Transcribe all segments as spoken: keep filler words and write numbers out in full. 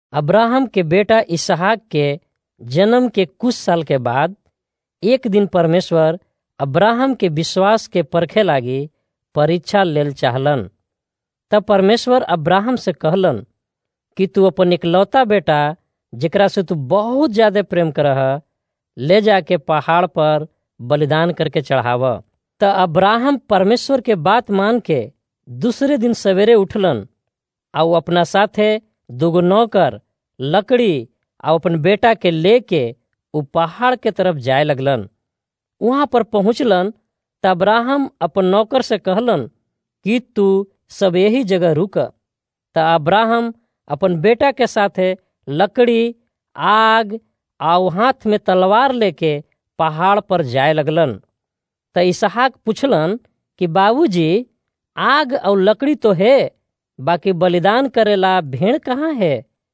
अब्राहम के बेटा इसहाक के जन्म के कुछ साल के बाद एक दिन परमेश्वर अब्राहम के विश्वास के परखे लागी परीक्षा लेल चाहलन। तब परमेश्वर अब्राहम से कहलन कि तू अपन इकलौता बेटा जेकरा से तू बहुत ज्यादा प्रेम करह ले जाके पहाड़ पर बलिदान करके चढ़ाव। त अब्राहम परमेश्वर के बात मान के दूसरे दिन सवेरे उठलन और अपना साथे दुगो नौकर लकड़ी और अपन बेटा के लेके उ पहाड़ के तरफ जाए लगलन। वहां पर पहुंचलन त अब्राहम अपन नौकर से कहलन कि तू सब यही जगह रुक। त अब्राहम अपन बेटा के साथे लकड़ी आग और हाथ में तलवार लेके पहाड़ पर जाए लगलन। त इसहाक पूछलन कि बाबूजी, आग और लकड़ी तो है, बाकी बलिदान करेला भेड़ कहाँ है?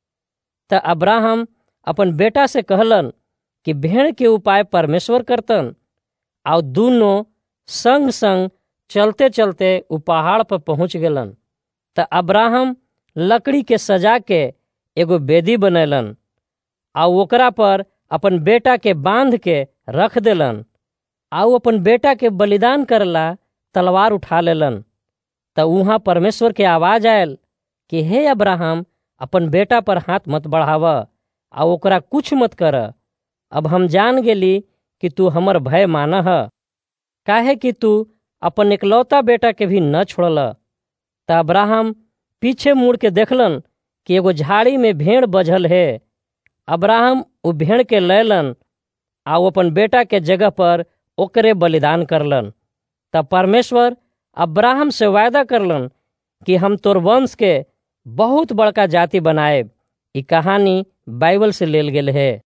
त अब्राहम अपन बेटा से कहलन कि भेड़ के उपाय परमेश्वर करतन। और दोनों संग संग चलते चलते उ पहाड़ पर पहुंच गेलन। त अब्राहम लकड़ी के सजा के एगो बेदी बनैलन और ओकरा पर अपन बेटा के बांध के रख देलन और अपन बेटा के बलिदान करला तलवार उठा लेलन। त वहाँ परमेश्वर के आवाज आयल कि हे अब्राहम, अपन बेटा पर हाथ मत बढ़ाव और ओकरा कुछ मत कर। अब हम जान गेली कि तू हमर भय मानह, काहे कि तू अपन इकलौता बेटा के भी न छोड़ल। त अब्राहम पीछे मुड़ के देखलन कि एगो झाड़ी में भेड़ बझल है। अब्राहम उ भेड़ के लैलन और अपन बेटा के जगह पर ओकरे बलिदान करलन। तब परमेश्वर अब्राहम से वायदा करलन कि हम तोर वंश के बहुत बड़का जाति बनाएब। ई कहानी बाइबल से लेल गेल है।